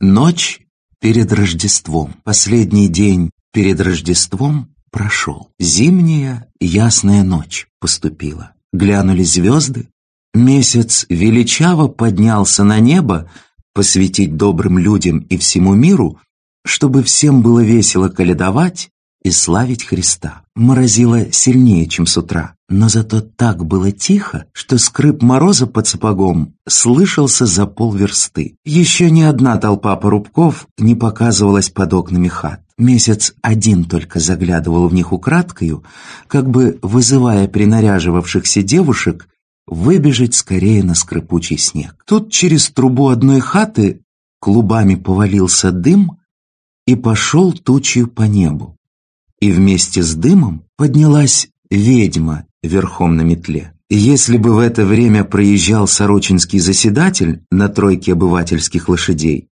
Ночь перед Рождеством. Последний день перед Рождеством прошел. Зимняя ясная ночь поступила. Глянули звезды. Месяц величаво поднялся на небо посвятить добрым людям и всему миру, чтобы всем было весело колядовать и славить Христа. Морозило сильнее, чем с утра, но зато так было тихо, что скрип мороза под сапогом слышался за полверсты. Еще ни одна толпа порубков не показывалась под окнами хат. Месяц один только заглядывал в них украдкою, как бы вызывая принаряживавшихся девушек выбежать скорее на скрипучий снег. Тут через трубу одной хаты клубами повалился дым и пошел тучью по небу. И вместе с дымом поднялась ведьма верхом на метле. И если бы в это время проезжал сорочинский заседатель на тройке обывательских лошадей,